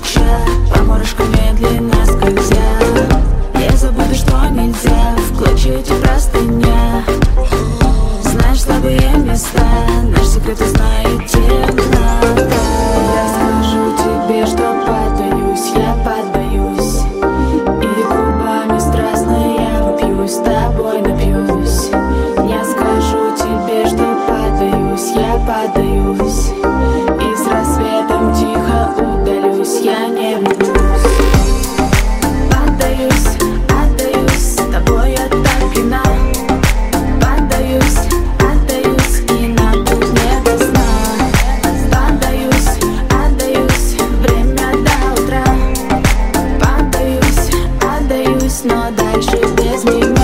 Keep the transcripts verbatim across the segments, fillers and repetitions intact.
шепча, по морожку медленно скользя. Я забуду, что нельзя, в клочья эти простыня. Знаешь слабые места, наш секрет узнает темнота. Я скажу тебе, что поддаюсь, я поддаюсь, и губами страстно я выпьюсь, с тобой напьюсь. Я скажу тебе, что поддаюсь, я поддаюсь, и с рассветом тихо удалюсь, я не влюблюсь. Поддаюсь, отдаюсь, с тобой я так пьяна. Поддаюсь, отдаюсь, и нам тут не до сна. Поддаюсь, отдаюсь, время до утра. Поддаюсь, отдаюсь, но дальше без меня.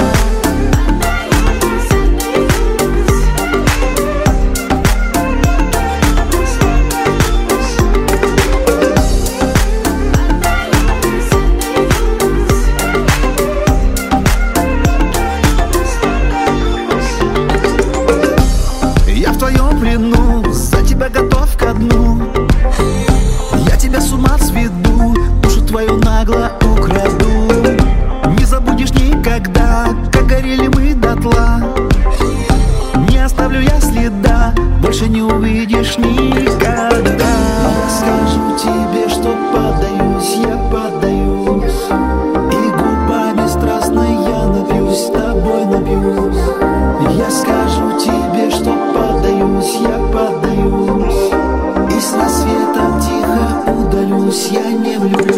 Я в твоем плену, за тебя готов ко дну. Я тебя с ума сведу, душу твою нагло украду. Не забудешь никогда, как горели мы дотла. Не оставлю я следа, больше не увидишь никогда. Я скажу тебе, что поддаюсь, я поддаюсь, и губами страстно я напьюсь, с тобой напьюсь. Я скажу тебе, что поддаюсь, я поддаюсь, и с рассветом тихо удалюсь, я не влюблюсь.